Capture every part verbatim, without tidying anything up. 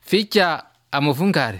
Ficha amufungare.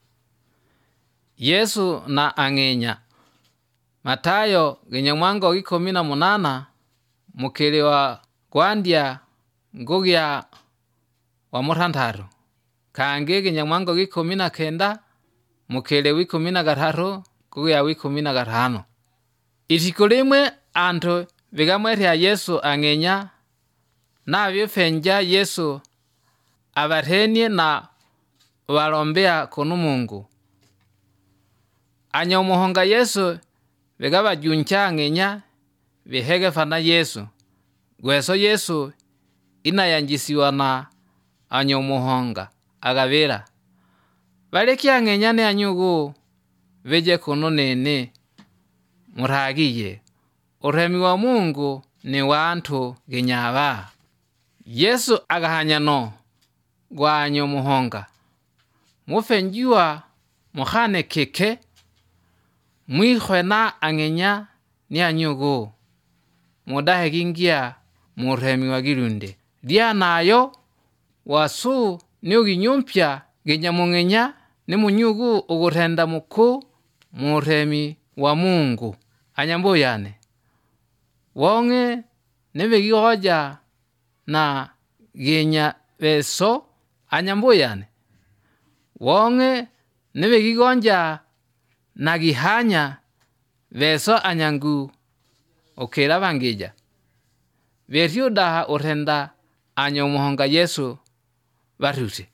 Yesu na ang'enya. Matayo ginyamwango gikumi na munana mukele wa kwandya ngugya wa mutantaro. Kange ginyamwango gikumi na kenda mukele w'ikumi na gatatu ngugya w'ikumi na gatano. Itiko limwe antu bigamwerya Yesu ang'enya na bifenja Yesu abarenie na balombea kunu Mungu. Anyamuhonga Yesu bigaba juncha ang'enya bihege fana Yesu. Gweso Yesu inayanjisiwa na anyamuhonga agabera. Baleki ang'enya ne anyugu beje kunu nene muragiye. Uremi wa Mungu ni wantu ginyaba. Yesu agahanya no gwa anyamuhonga. Mufenjiwa muhane keke mwihwe na ang'enya ni anyugu mudahe gingia muremi wa girunde. Dia nayo wasu ni uginyumpya ginyamung'enya ni munyugu ugurenda muku muremi wa Mungu. Anyambu yane wonge nebe gihoja na ginya beso. Anyambu yane wonge nebe gigonja na gihanya beso anyangu okera bangeja. Berio daha urenda anyamuhonga Yesu barute.